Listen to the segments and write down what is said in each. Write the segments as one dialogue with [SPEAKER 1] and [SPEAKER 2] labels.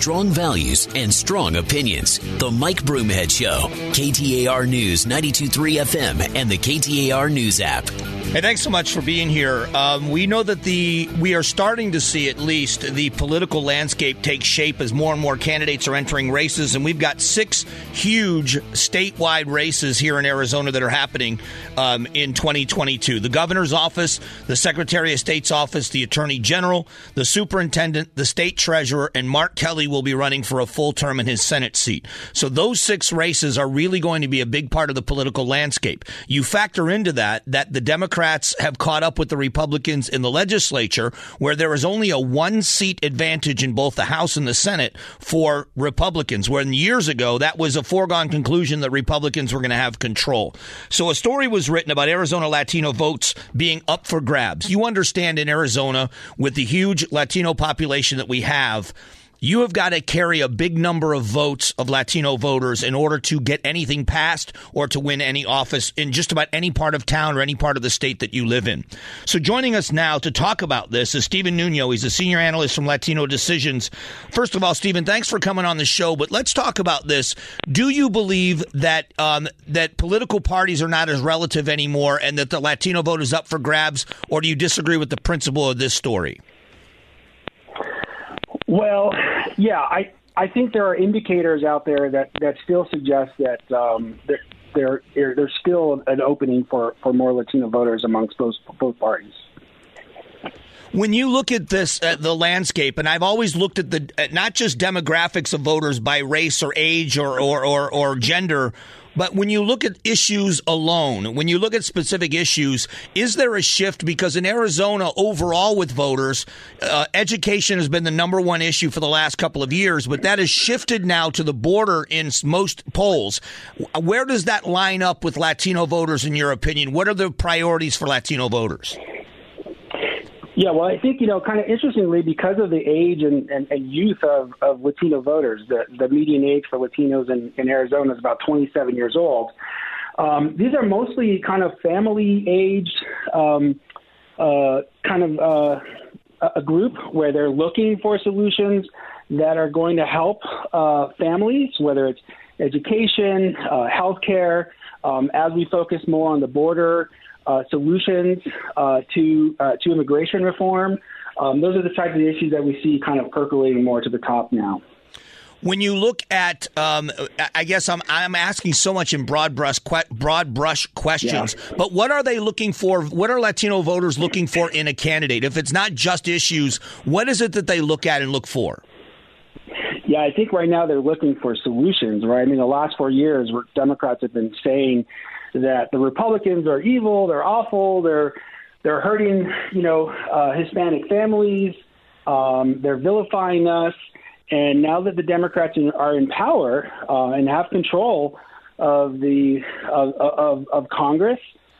[SPEAKER 1] strong values and strong opinions. The Mike Broomhead Show, KTAR News 92.3 FM and the KTAR News app.
[SPEAKER 2] Hey, thanks so much for being here. We know that we are starting to see at least the political landscape take shape as more and more candidates are entering races, and we've got 6 huge statewide races here in Arizona that are happening in 2022. The governor's office, the Secretary of State's office, the Attorney General, the Superintendent, the State Treasurer, and Mark Kelly will be running for a full term in his Senate seat. So those 6 races are really going to be a big part of the political landscape. You factor into that the Democrats have caught up with the Republicans in the legislature, where there is only a 1-seat advantage in both the House and the Senate for Republicans, when years ago that was a foregone conclusion that Republicans were going to have control. So a story was written about Arizona Latino votes being up for grabs. You understand, in Arizona, with the huge Latino population that we have, you have got to carry a big number of votes of Latino voters in order to get anything passed or to win any office in just about any part of town or any part of the state that you live in. So joining us now to talk about this is Stephen Nuno. He's a senior analyst from Latino Decisions. First of all, Stephen, thanks for coming on the show, but let's talk about this. Do you believe that that political parties are not as relative anymore and that the Latino vote is up for grabs, or do you disagree with the principle of this story?
[SPEAKER 3] Well, yeah, I think there are indicators out there that still suggest that there's still an opening for more Latino voters amongst both parties.
[SPEAKER 2] When you look at this, the landscape, and I've always looked at not just demographics of voters by race or age or gender, but when you look at issues alone, when you look at specific issues, is there a shift? Because in Arizona, overall with voters, education has been the number one issue for the last couple of years, but that has shifted now to the border in most polls. Where does that line up with Latino voters, in your opinion? What are the priorities for Latino voters?
[SPEAKER 3] Yeah, well, I think, kind of interestingly, because of the age and youth of Latino voters, the median age for Latinos in Arizona is about 27 years old. These are mostly kind of family-aged, a group where they're looking for solutions that are going to help families, whether it's education, healthcare, as we focus more on the border, solutions to immigration reform. Those are the types of issues that we see kind of percolating more to the top now.
[SPEAKER 2] When you look at, I guess I'm asking so much in broad brush questions, but what are they looking for? What are Latino voters looking for in a candidate? If it's not just issues, what is it that they look at and look for?
[SPEAKER 3] Yeah, I think right now they're looking for solutions, right? I mean, the last 4 years, Democrats have been saying that the Republicans are evil, they're awful, they're hurting, Hispanic families, they're vilifying us, and now that the Democrats are in power and have control of of Congress,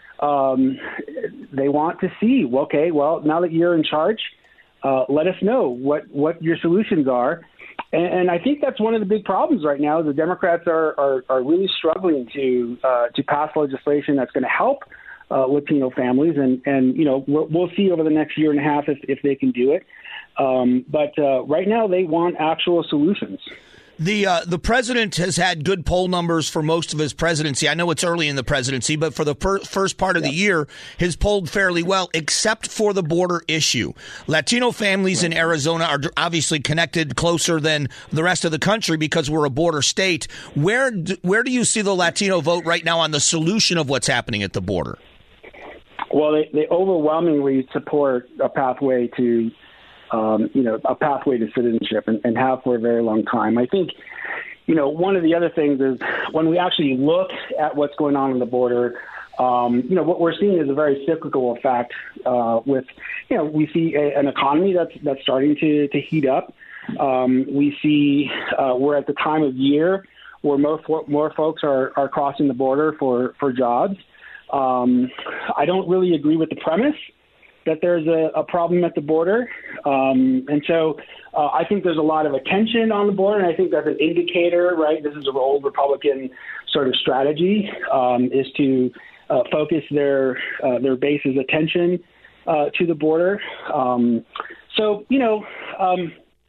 [SPEAKER 3] they want to see, okay, well, now that you're in charge, let us know what your solutions are. And I think that's one of the big problems right now. The Democrats are really struggling to pass legislation that's going to help Latino families, and we'll see over the next year and a half if they can do it. But right now, they want actual solutions.
[SPEAKER 2] The president has had good poll numbers for most of his presidency. I know it's early in the presidency, but for the first part of the year, has polled fairly well, except for the border issue. Latino families in Arizona are obviously connected closer than the rest of the country because we're a border state. Where do you see the Latino vote right now on the solution of what's happening at the border?
[SPEAKER 3] Well, they overwhelmingly support a pathway to citizenship and have for a very long time. I think, one of the other things is when we actually look at what's going on the border, what we're seeing is a very cyclical effect with, we see an economy that's starting to heat up. We see we're at the time of year where more folks are crossing the border for jobs. I don't really agree with the premise that there's a problem at the border. And so I think there's a lot of attention on the border, and I think that's an indicator, right? This is an old Republican sort of strategy, is to focus their base's attention to the border.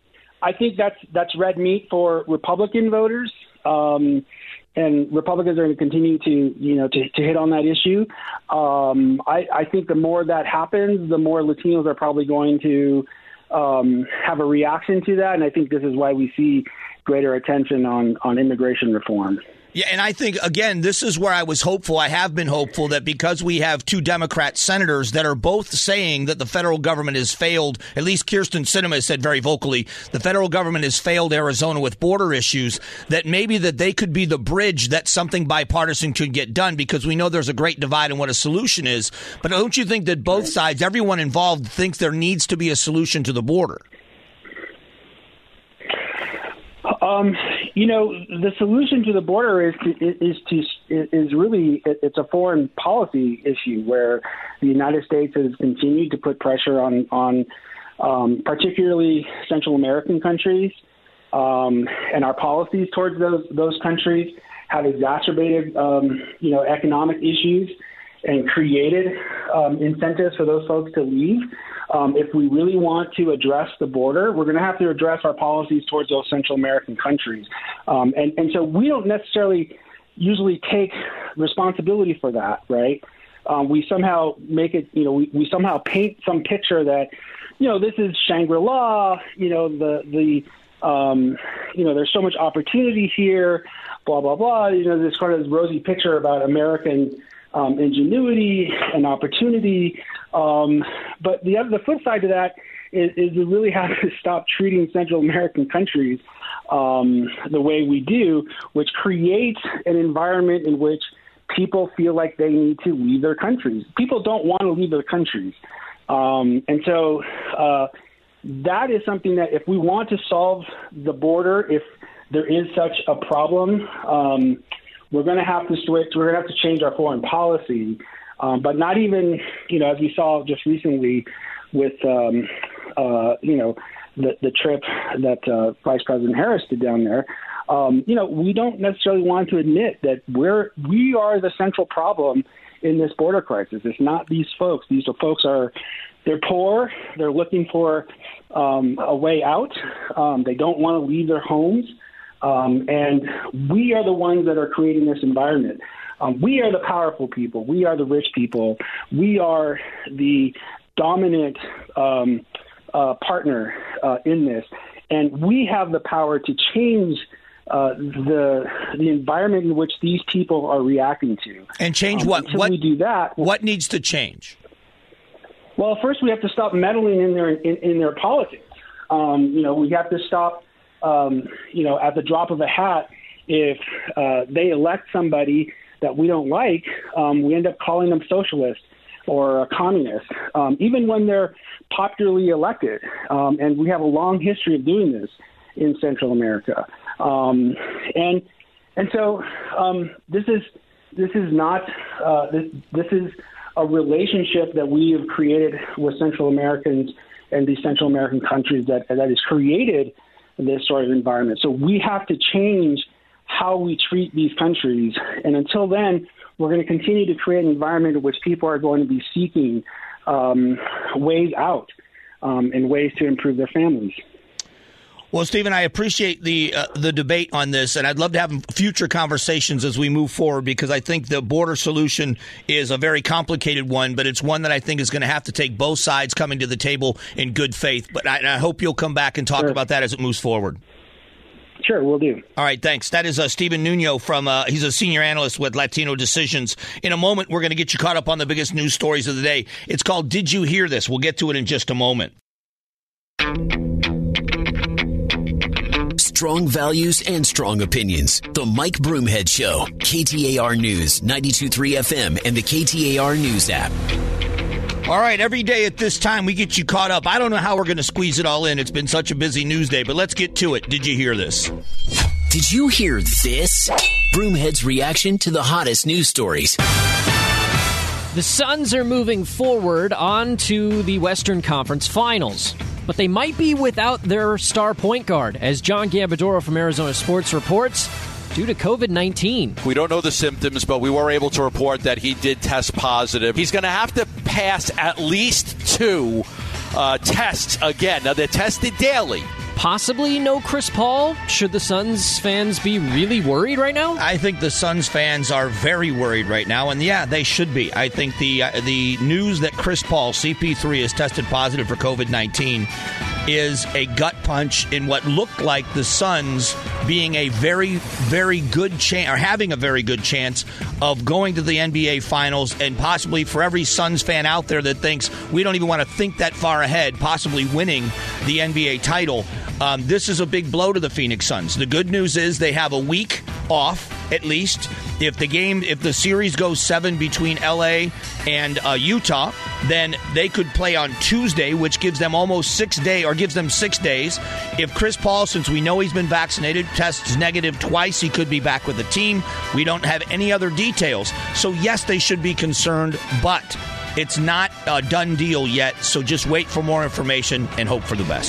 [SPEAKER 3] I think that's red meat for Republican voters, and Republicans are going to continue to hit on that issue. I think the more that happens, the more Latinos are probably going to have a reaction to that, and I think this is why we see greater attention on immigration reform.
[SPEAKER 2] Yeah, and I think, again, this is where I was hopeful. I have been hopeful that because we have two Democrat senators that are both saying that the federal government has failed, at least Kyrsten Sinema said very vocally, the federal government has failed Arizona with border issues, that maybe that they could be the bridge that something bipartisan could get done, because we know there's a great divide in what a solution is. But don't you think that both sides, everyone involved, thinks there needs to be a solution to the border? The solution to the border is really it's a foreign policy issue where the United States has continued to put pressure on particularly Central American countries, and our policies towards those countries have exacerbated economic issues and created incentives for those folks to leave. If we really want to address the border, we're going to have to address our policies towards those Central American countries. And so we don't necessarily usually take responsibility for that, right? We somehow make it, we somehow paint some picture that, this is Shangri-La, there's so much opportunity here, blah, blah, blah. This kind of rosy picture about American ingenuity and opportunity. But the flip side to that is we really have to stop treating Central American countries the way we do, which creates an environment in which people feel like they need to leave their countries. People don't want to leave their countries. And so that is something that if we want to solve the border, if there is such a problem, we're going to have to switch. We're going to have to change our foreign policy, but not even, as we saw just recently with, the trip that Vice President Harris did down there. We don't necessarily want to admit that we are the central problem in this border crisis. It's not these folks. These folks they're poor. They're looking for a way out. They don't want to leave their homes. And we are the ones that are creating this environment. We are the powerful people. We are the rich people. We are the dominant partner in this. And we have the power to change the environment in which these people are reacting to. And change what?
[SPEAKER 3] Until we do that,
[SPEAKER 2] what needs to change?
[SPEAKER 3] Well, first we have to stop meddling in their politics. We have to stop. At the drop of a hat, if they elect somebody that we don't like, we end up calling them socialist or a communist, even when they're popularly elected. And we have a long history of doing this in Central America. And so this is not this is a relationship that we have created with Central Americans and these Central American countries that has created this sort of environment. So we have to change how we treat these countries. And until then, we're going to continue to create an environment in which people are going to be seeking ways out and ways to improve their families.
[SPEAKER 2] Well, Stephen, I appreciate the debate on this, and I'd love to have future conversations as we move forward, because I think the border solution is a very complicated one, but it's one that I think is going to have to take both sides coming to the table in good faith. But I hope you'll come back and talk about that as it moves forward.
[SPEAKER 3] Sure, we'll do.
[SPEAKER 2] All right, thanks. That is Stephen Nuno from, he's a senior analyst with Latino Decisions. In a moment, we're going to get you caught up on the biggest news stories of the day. It's called Did You Hear This? We'll get to it in just a moment.
[SPEAKER 1] Strong values and strong opinions. The Mike Broomhead Show. KTAR News, 92.3 FM, and the KTAR News app.
[SPEAKER 2] All right, every day at this time, we get you caught up. I don't know how we're going to squeeze it all in. It's been such a busy news day, but let's get to it. Did you hear this?
[SPEAKER 1] Did you hear this? Broomhead's reaction to the hottest news stories.
[SPEAKER 4] The Suns are moving forward on to the Western Conference Finals, but they might be without their star point guard, as John Gambadoro from Arizona Sports reports, due to COVID-19.
[SPEAKER 5] We don't know the symptoms, but we were able to report that he did test positive. He's going to have to pass at least 2 tests again. Now, they're tested daily.
[SPEAKER 4] possibly no Chris Paul? Should the Suns fans be really worried right now?
[SPEAKER 2] I think the Suns fans are very worried right now, and yeah, they should be. I think the news that Chris Paul, CP3, has tested positive for COVID-19 is a gut punch in what looked like the Suns being a very, very good chance, or having a very good chance of going to the NBA Finals, and possibly for every Suns fan out there that thinks we don't even want to think that far ahead, possibly winning the NBA title. This is a big blow to the Phoenix Suns. The good news is they have a week off, at least. If the series goes 7 between LA and Utah, then they could play on Tuesday, which gives them almost 6 days, or gives them 6 days. If Chris Paul, since we know he's been vaccinated, tests negative twice, he could be back with the team. We don't have any other details. So yes, they should be concerned, but it's not a done deal yet. So just wait for more information and hope for the best.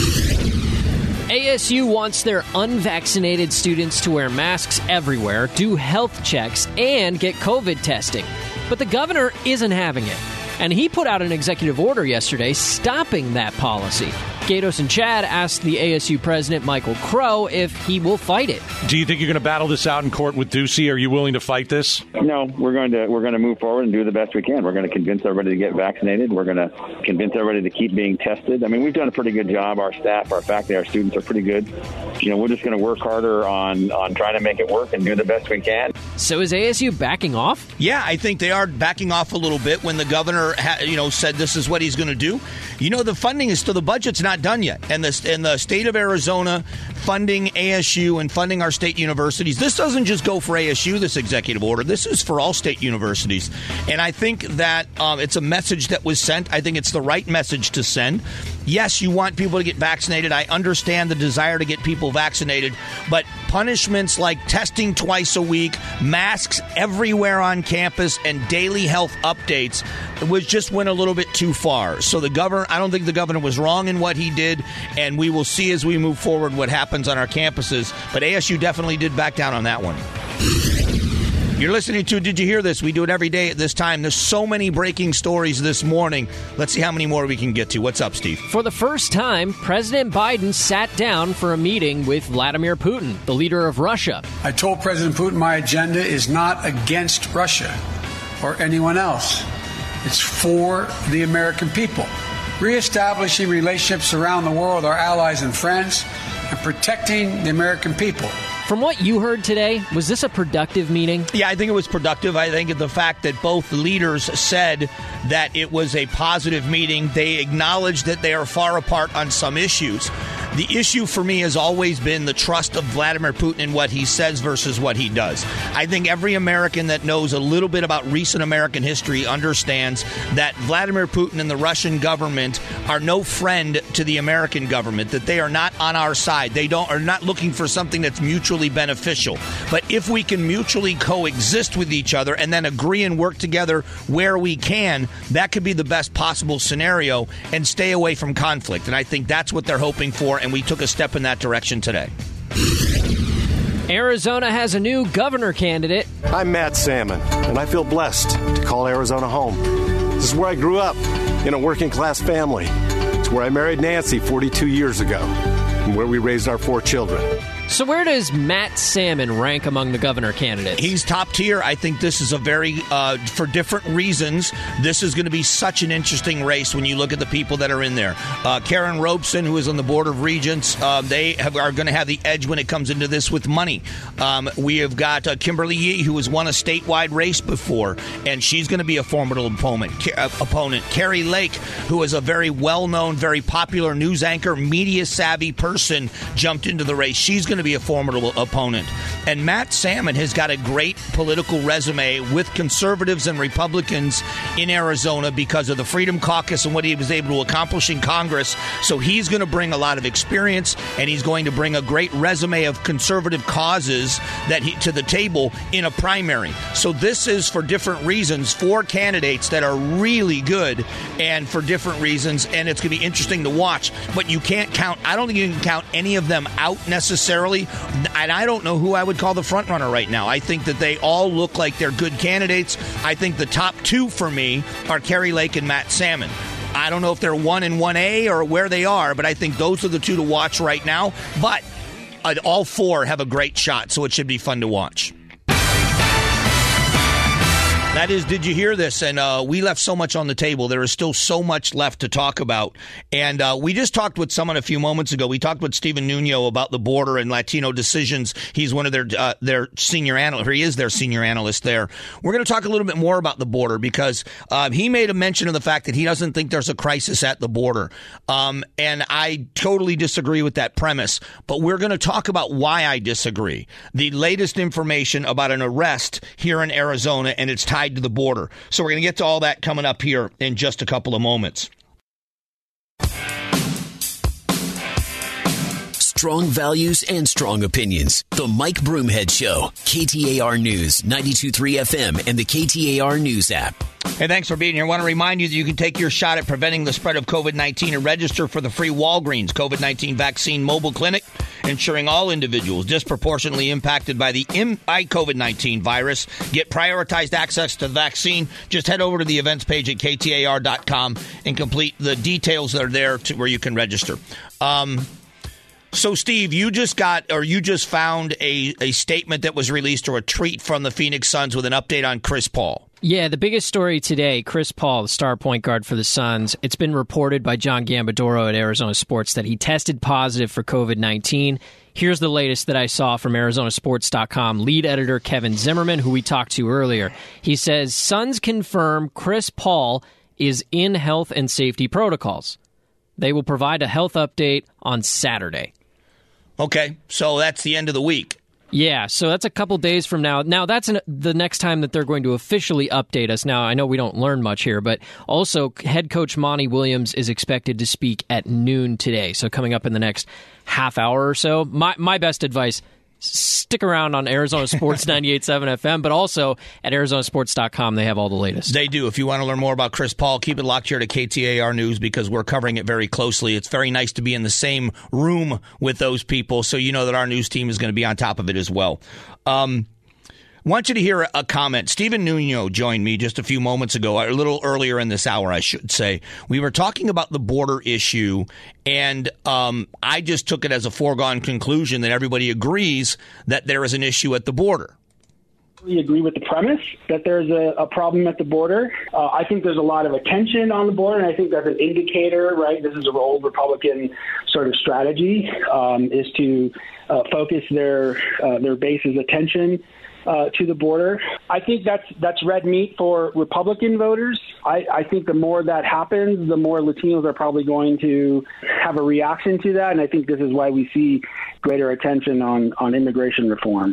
[SPEAKER 4] ASU wants their unvaccinated students to wear masks everywhere, do health checks, and get COVID testing. But the governor isn't having it. And he put out an executive order yesterday stopping that policy. Gatos and Chad asked the ASU president, Michael Crow, if he will fight it.
[SPEAKER 6] Do you think you're going to battle this out in court with Ducey? Are you willing to fight this?
[SPEAKER 7] No, we're going to move forward and do the best we can. We're going to convince everybody to get vaccinated. We're going to convince everybody to keep being tested. I mean, we've done a pretty good job. Our staff, our faculty, our students are pretty good. We're just going to work harder on trying to make it work and do the best we can.
[SPEAKER 4] So is ASU backing off?
[SPEAKER 2] Yeah, I think they are backing off a little bit when the governor, said this is what he's going to do. The funding is still, the budget's not done yet. And the state of Arizona funding ASU and funding our state universities, this doesn't just go for ASU, this executive order. This is for all state universities. And I think that it's a message that was sent. I think it's the right message to send. Yes, you want people to get vaccinated. I understand the desire to get people vaccinated. But punishments like testing twice a week, masks everywhere on campus, and daily health updates went a little bit too far. So I don't think the governor was wrong in what he did, and we will see as we move forward what happens on our campuses. But ASU definitely did back down on that one. You're listening to Did You Hear This? We do it every day at this time. There's so many breaking stories this morning. Let's see how many more we can get to. What's up, Steve?
[SPEAKER 4] For the first time, President Biden sat down for a meeting with Vladimir Putin, the leader of Russia.
[SPEAKER 8] I told President Putin my agenda is not against Russia or anyone else. It's for the American people. Reestablishing relationships around the world, our allies and friends, and protecting the American people.
[SPEAKER 4] From what you heard today, was this a productive meeting?
[SPEAKER 2] Yeah, I think it was productive. I think the fact that both leaders said that it was a positive meeting, they acknowledged that they are far apart on some issues. The issue for me has always been the trust of Vladimir Putin in what he says versus what he does. I think every American that knows a little bit about recent American history understands that Vladimir Putin and the Russian government are no friend to the American government, that they are not on our side. They are not looking for something that's mutually beneficial. But if we can mutually coexist with each other and then agree and work together where we can, that could be the best possible scenario and stay away from conflict. And I think that's what they're hoping for, and we took a step in that direction today.
[SPEAKER 4] Arizona has a new governor candidate.
[SPEAKER 9] I'm Matt Salmon, and I feel blessed to call Arizona home. This is where I grew up, in a working-class family. It's where I married Nancy 42 years ago, and where we raised our 4 children.
[SPEAKER 4] So where does Matt Salmon rank among the governor candidates?
[SPEAKER 2] He's top tier. I think this is a very, for different reasons, this is going to be such an interesting race when you look at the people that are in there. Karen Robeson, who is on the Board of Regents, are going to have the edge when it comes into this with money. We have got Kimberly Yee, who has won a statewide race before, and she's going to be a formidable opponent. Carrie Lake, who is a very well-known, very popular news anchor, media-savvy person, jumped into the race. She's going to be a formidable opponent. And Matt Salmon has got a great political resume with conservatives and Republicans in Arizona because of the Freedom Caucus and what he was able to accomplish in Congress. So he's going to bring a lot of experience, and he's going to bring a great resume of conservative causes to the table in a primary. So this is for different reasons, 4 candidates that are really good and for different reasons, and it's going to be interesting to watch. But you can't count, I don't think you can count any of them out necessarily. And I don't know who I would call the front runner right now. I think that they all look like they're good candidates. I think the top 2 for me are Carrie Lake and Matt Salmon. I don't know if they're 1 and 1A or where they are, but I think those are the two to watch right now. But all four have a great shot, so it should be fun to watch. That is, did you hear this? And we left so much on the table. There is still so much left to talk about. And we just talked with someone a few moments ago. We talked with Stephen Nuno about the border and Latino decisions. He's one of their senior analysts, or he is their senior analyst there. We're going to talk a little bit more about the border because he made a mention of the fact that he doesn't think there's a crisis at the border. And I totally disagree with that premise. But we're going to talk about why I disagree. The latest information about an arrest here in Arizona, and it's tied to the border. So we're going to get to all that coming up here in just a couple of moments.
[SPEAKER 1] Strong values and strong opinions. The Mike Broomhead Show. KTAR News, 92.3 FM, and the KTAR News app.
[SPEAKER 2] Hey, thanks for being here. I want to remind you that you can take your shot at preventing the spread of COVID-19 and register for the free Walgreens COVID-19 vaccine mobile clinic, ensuring all individuals disproportionately impacted by the COVID-19 virus get prioritized access to the vaccine. Just head over to the events page at KTAR.com and complete the details that are there where you can register. So, Steve, you just found a statement that was released, or a tweet from the Phoenix Suns with an update on Chris Paul.
[SPEAKER 4] Yeah, the biggest story today, Chris Paul, the star point guard for the Suns. It's been reported by John Gambadoro at Arizona Sports that he tested positive for COVID-19. Here's the latest that I saw from ArizonaSports.com lead editor Kevin Zimmerman, who we talked to earlier. He says, Suns confirm Chris Paul is in health and safety protocols. They will provide a health update on Saturday.
[SPEAKER 2] Okay, so that's the end of the week.
[SPEAKER 4] Yeah, so that's a couple days from now. Now, that's the next time that they're going to officially update us. Now, I know we don't learn much here, but also head coach Monty Williams is expected to speak at noon today. So coming up in the next half hour or so. My best advice, stick around on Arizona Sports 98.7 FM, but also at ArizonaSports.com, they have all the latest.
[SPEAKER 2] They do. If you want to learn more about Chris Paul, keep it locked here to KTAR News because we're covering it very closely. It's very nice to be in the same room with those people, so you know that our news team is going to be on top of it as well. I want you to hear a comment. Stephen Nuno joined me just a few moments ago, a little earlier in this hour, I should say. We were talking about the border issue, and I just took it as a foregone conclusion that everybody agrees that there is an issue at the border.
[SPEAKER 3] We agree with the premise that there's a problem at the border. I think there's a lot of attention on the border, and I think that's an indicator, right? This is an old Republican sort of strategy, is to focus their base's attention to the border. I think that's red meat for Republican voters. I think the more that happens, the more Latinos are probably going to have a reaction to that, and I think this is why we see greater attention on immigration reform.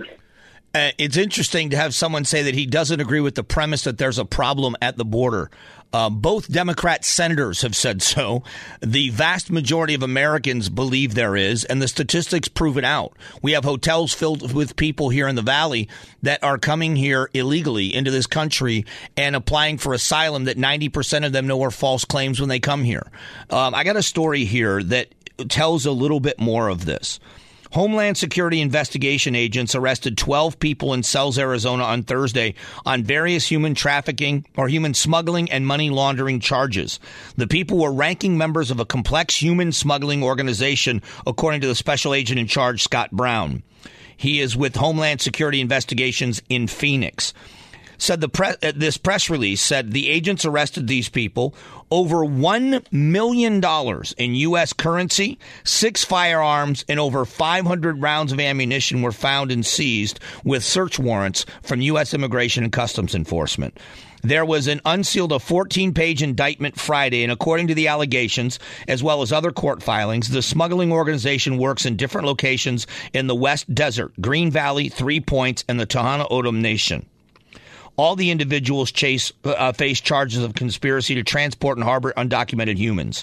[SPEAKER 2] It's interesting to have someone say that he doesn't agree with the premise that there's a problem at the border. Both Democrat senators have said so. The vast majority of Americans believe there is, and the statistics prove it out. We have hotels filled with people here in the Valley that are coming here illegally into this country and applying for asylum that 90% of them know are false claims when they come here. I got a story here that tells a little bit more of this. Homeland Security investigation agents arrested 12 people in Sells, Arizona on Thursday on various human trafficking or human smuggling and money laundering charges. The people were ranking members of a complex human smuggling organization, according to the special agent in charge, Scott Brown. He is with Homeland Security Investigations in Phoenix. Said this press release said the agents arrested these people. Over $1 million in U.S. currency, 6 firearms, and over 500 rounds of ammunition were found and seized with search warrants from U.S. Immigration and Customs Enforcement. There was an unsealed 14-page indictment Friday, and according to the allegations, as well as other court filings, the smuggling organization works in different locations in the West Desert, Green Valley, 3 Points, and the Tohono O'odham Nation. All the individuals face charges of conspiracy to transport and harbor undocumented humans.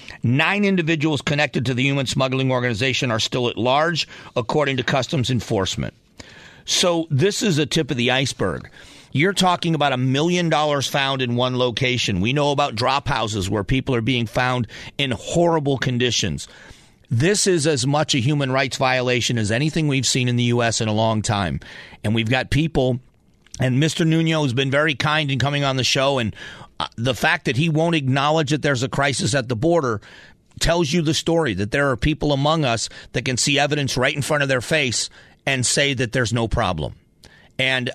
[SPEAKER 2] 9 individuals connected to the human smuggling organization are still at large, according to Customs Enforcement. So this is a tip of the iceberg. You're talking about $1 million found in one location. We know about drop houses where people are being found in horrible conditions. This is as much a human rights violation as anything we've seen in the U.S. in a long time. And we've got people And Mr. Nuno has been very kind in coming on the show, and the fact that he won't acknowledge that there's a crisis at the border tells you the story, that there are people among us that can see evidence right in front of their face and say that there's no problem. And,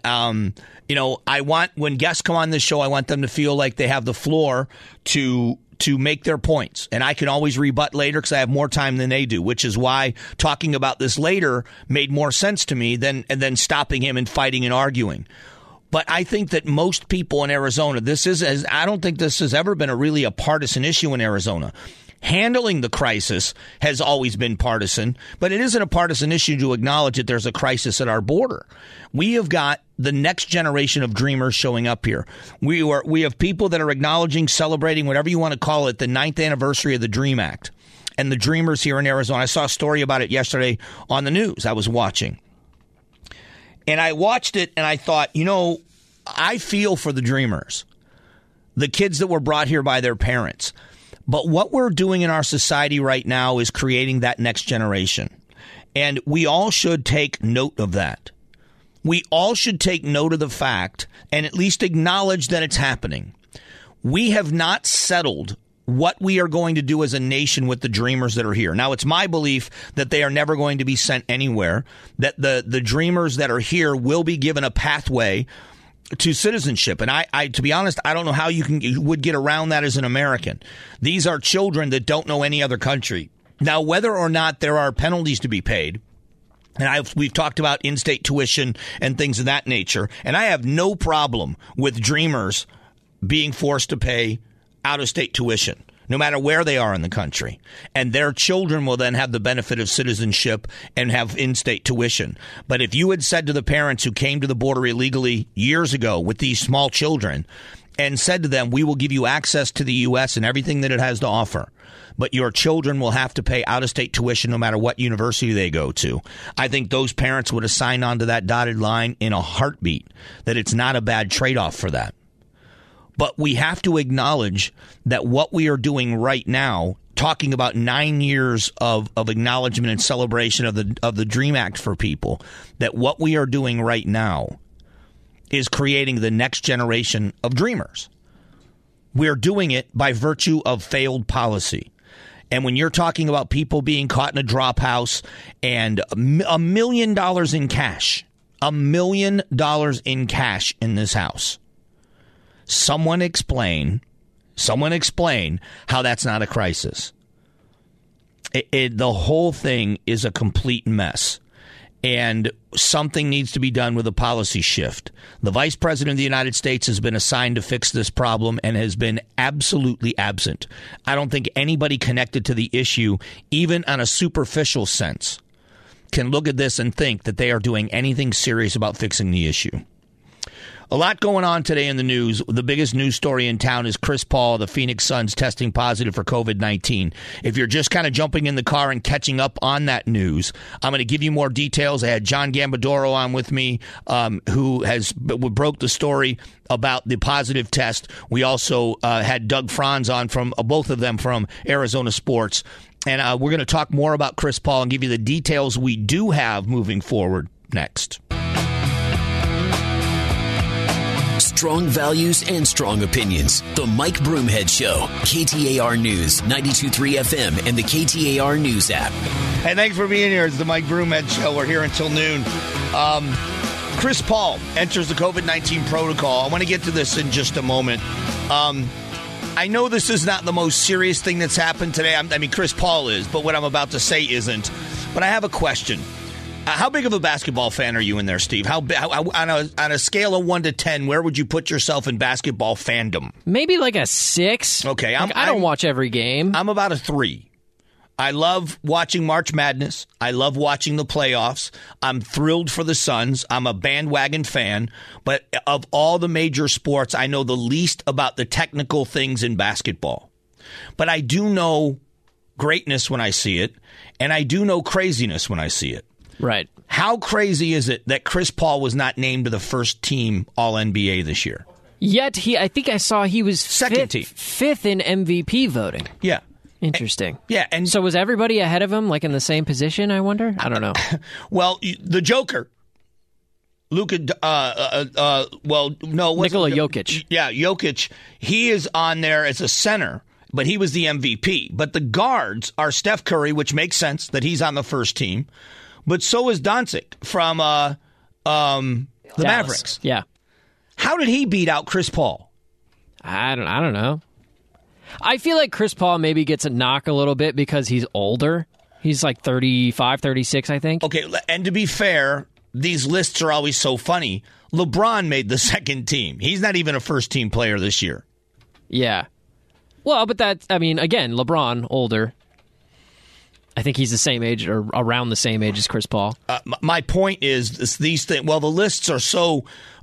[SPEAKER 2] I want, when guests come on this show, I want them to feel like they have the floor to make their points. And I can always rebut later because I have more time than they do, which is why talking about this later made more sense to me than stopping him and fighting and arguing. But I think that most people in Arizona, I don't think this has ever been really a partisan issue in Arizona. Handling the crisis has always been partisan, but it isn't a partisan issue to acknowledge that there's a crisis at our border. We have got the next generation of dreamers showing up here. We have people that are acknowledging, celebrating, whatever you want to call it, the 9th anniversary of the DREAM Act and the dreamers here in Arizona. I saw a story about it yesterday on the news I was watching. And I watched it and I thought, I feel for the dreamers, the kids that were brought here by their parents. But what we're doing in our society right now is creating that next generation. And we all should take note of that. We all should take note of the fact and at least acknowledge that it's happening. We have not settled what we are going to do as a nation with the dreamers that are here. Now, it's my belief that they are never going to be sent anywhere, that the dreamers that are here will be given a pathway to citizenship. And I to be honest, I don't know how you would get around that as an American. These are children that don't know any other country. Now, whether or not there are penalties to be paid, and we've talked about in-state tuition and things of that nature, and I have no problem with dreamers being forced to pay out-of-state tuition, no matter where they are in the country. And their children will then have the benefit of citizenship and have in-state tuition. But if you had said to the parents who came to the border illegally years ago with these small children and said to them, we will give you access to the U.S. and everything that it has to offer, but your children will have to pay out-of-state tuition no matter what university they go to, I think those parents would have signed on to that dotted line in a heartbeat, that it's not a bad trade-off for that. But we have to acknowledge that what we are doing right now, talking about 9 years of acknowledgement and celebration of the DREAM Act for people, that what we are doing right now is creating the next generation of dreamers. We're doing it by virtue of failed policy. And when you're talking about people being caught in a drop house and $1 million in cash, $1 million in cash in this house, Someone explain how that's not a crisis. The whole thing is a complete mess. And something needs to be done with a policy shift. The Vice President of the United States has been assigned to fix this problem and has been absolutely absent. I don't think anybody connected to the issue, even on a superficial sense, can look at this and think that they are doing anything serious about fixing the issue. A lot going on today in the news. The biggest news story in town is Chris Paul, the Phoenix Suns, testing positive for COVID-19. If you're just kind of jumping in the car and catching up on that news, I'm going to give you more details. I had John Gambadoro on with me, who broke the story about the positive test. We also had Doug Franz on, from both of them from Arizona Sports. And we're going to talk more about Chris Paul and give you the details we do have moving forward next.
[SPEAKER 1] Strong values and strong opinions. The Mike Broomhead Show. KTAR News, 92.3 FM, and the KTAR News app.
[SPEAKER 2] Hey, thanks for being here. It's the Mike Broomhead Show. We're here until noon. Chris Paul enters the COVID-19 protocol. I want to get to this in just a moment. I know this is not the most serious thing that's happened today. I mean, Chris Paul is, but what I'm about to say isn't. But I have a question. How big of a basketball fan are you in there, Steve? On a scale of 1 to 10, where would you put yourself in basketball fandom?
[SPEAKER 4] Maybe like a 6.
[SPEAKER 2] Okay.
[SPEAKER 4] I don't watch every game.
[SPEAKER 2] I'm about a 3. I love watching March Madness. I love watching the playoffs. I'm thrilled for the Suns. I'm a bandwagon fan. But of all the major sports, I know the least about the technical things in basketball. But I do know greatness when I see it, and I do know craziness when I see it.
[SPEAKER 4] Right.
[SPEAKER 2] How crazy is it that Chris Paul was not named to the first team All-NBA this year?
[SPEAKER 4] Yet I think I saw he was fifth in MVP voting.
[SPEAKER 2] Yeah.
[SPEAKER 4] Interesting.
[SPEAKER 2] And
[SPEAKER 4] so was everybody ahead of him, like in the same position, I wonder? I don't know.
[SPEAKER 2] Well, the Joker. Nikola
[SPEAKER 4] Jokic.
[SPEAKER 2] Yeah, Jokic. He is on there as a center, but he was the MVP. But the guards are Steph Curry, which makes sense that he's on the first team. But so is Doncic from the Mavericks.
[SPEAKER 4] Yeah.
[SPEAKER 2] How did he beat out Chris Paul?
[SPEAKER 4] I don't know. I feel like Chris Paul maybe gets a knock a little bit because he's older. He's like 35, 36, I think.
[SPEAKER 2] Okay, and to be fair, these lists are always so funny. LeBron made the second team. He's not even a first-team player this year.
[SPEAKER 4] Yeah. Well, but again, LeBron, older. I think he's the same age or around the same age as Chris Paul.
[SPEAKER 2] My point is these things. Well, the lists are so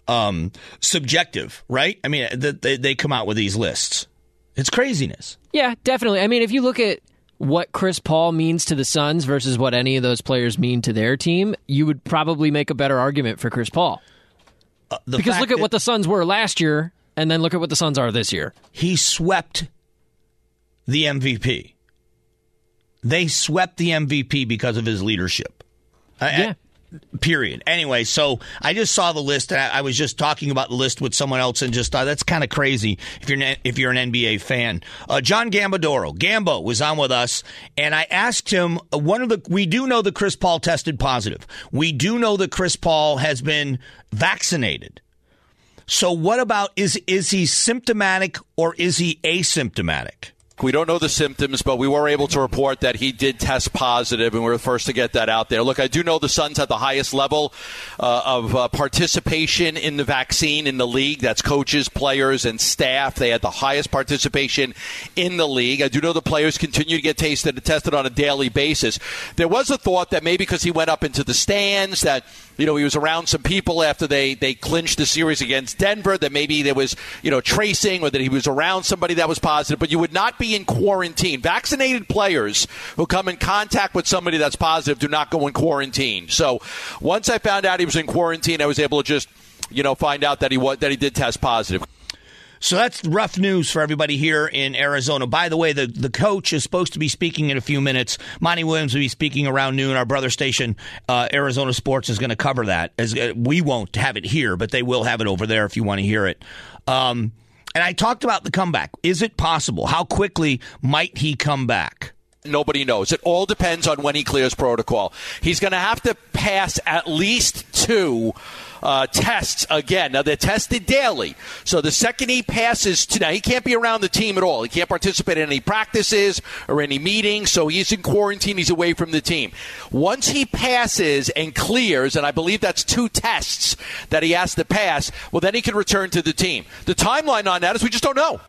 [SPEAKER 2] subjective, right? I mean, they come out with these lists. It's craziness.
[SPEAKER 4] Yeah, definitely. I mean, if you look at what Chris Paul means to the Suns versus what any of those players mean to their team, you would probably make a better argument for Chris Paul. Because look at what the Suns were last year, and then look at what the Suns are this year.
[SPEAKER 2] He swept the MVP. They swept the MVP because of his leadership.
[SPEAKER 4] Yeah.
[SPEAKER 2] Period. Anyway, so I just saw the list, and I was just talking about the list with someone else and just thought that's kind of crazy if you're an NBA fan. John Gambadoro, Gambo, was on with us, and I asked him, we do know that Chris Paul tested positive. We do know that Chris Paul has been vaccinated. So what about, is he symptomatic or is he asymptomatic?
[SPEAKER 5] We don't know the symptoms, but we were able to report that he did test positive, and we were the first to get that out there. Look, I do know the Suns had the highest level of participation in the vaccine in the league. That's coaches, players, and staff. They had the highest participation in the league. I do know the players continue to get tested on a daily basis. There was a thought that maybe because he went up into the stands, that he was around some people after they clinched the series against Denver, that maybe there was tracing, or that he was around somebody that was positive. But you would not be in quarantine. Vaccinated players who come in contact with somebody that's positive do not go in quarantine. So once I found out he was in quarantine, I was able to just find out that he did test positive.
[SPEAKER 2] So that's rough news for everybody here in Arizona. By the way, the coach is supposed to be speaking in a few minutes. Monty Williams will be speaking around noon. Our brother station, Arizona Sports, is going to cover that. We won't have it here, but they will have it over there if you want to hear it. And I talked about the comeback. Is it possible? How quickly might he come back?
[SPEAKER 5] Nobody knows. It all depends on when he clears protocol. He's going to have to pass at least 2 tests again. Now, they're tested daily. So the second he passes, now he can't be around the team at all. He can't participate in any practices or any meetings. So he's in quarantine. He's away from the team. Once he passes and clears, and I believe that's 2 tests that he has to pass, well, then he can return to the team. The timeline on that is we just don't know.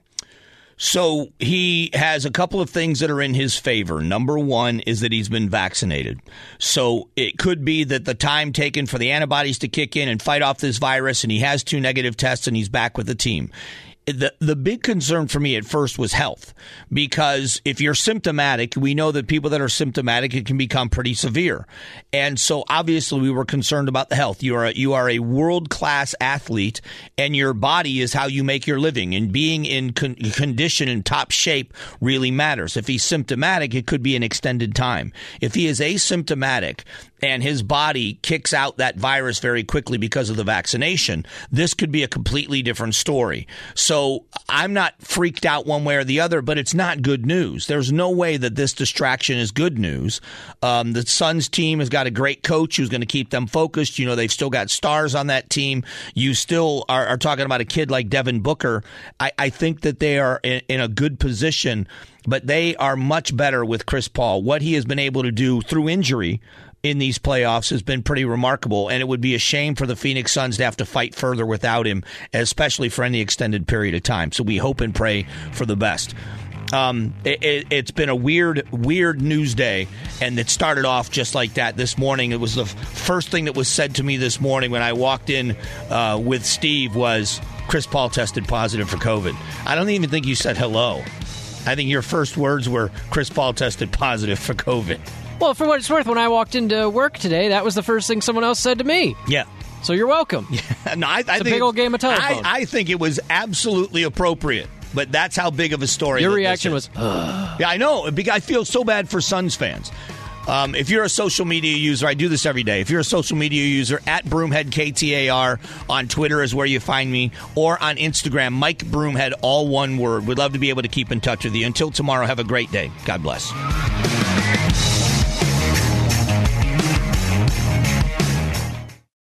[SPEAKER 2] So he has a couple of things that are in his favor. Number one is that he's been vaccinated. So it could be that the time taken for the antibodies to kick in and fight off this virus, and he has 2 negative tests and he's back with the team. The big concern for me at first was health, because if you're symptomatic, we know that people that are symptomatic, it can become pretty severe. And so obviously we were concerned about the health. You are a world-class athlete, and your body is how you make your living, and being in condition and top shape really matters. If he's symptomatic, it could be an extended time. If he is asymptomatic and his body kicks out that virus very quickly because of the vaccination, this could be a completely different story. So I'm not freaked out one way or the other, but it's not good news. There's no way that this distraction is good news. The Suns team has got a great coach who's going to keep them focused. They've still got stars on that team. You still are talking about a kid like Devin Booker. I think that they are in a good position, but they are much better with Chris Paul. What he has been able to do through injury in these playoffs has been pretty remarkable, and it would be a shame for the Phoenix Suns to have to fight further without him, especially for any extended period of time. So we hope and pray for the best. It's been a weird news day, and it started off just like that this morning. It was the first thing that was said to me this morning when I walked in with Steve was Chris Paul tested positive for COVID. I don't even think you said hello. I think your first words were Chris Paul tested positive for COVID.
[SPEAKER 4] Well, for what it's worth, when I walked into work today, that was the first thing someone else said to me.
[SPEAKER 2] Yeah.
[SPEAKER 4] So you're welcome.
[SPEAKER 2] Yeah. No, I
[SPEAKER 4] it's
[SPEAKER 2] think
[SPEAKER 4] a big old game of telephone.
[SPEAKER 2] I think it was absolutely appropriate, but that's how big of a story.
[SPEAKER 4] Your reaction was,
[SPEAKER 2] Yeah, I know. I feel so bad for Suns fans. If you're a social media user, I do this every day. If you're a social media user, at Broomhead KTAR on Twitter is where you find me, or on Instagram, Mike Broomhead, all one word. We'd love to be able to keep in touch with you. Until tomorrow, have a great day. God bless.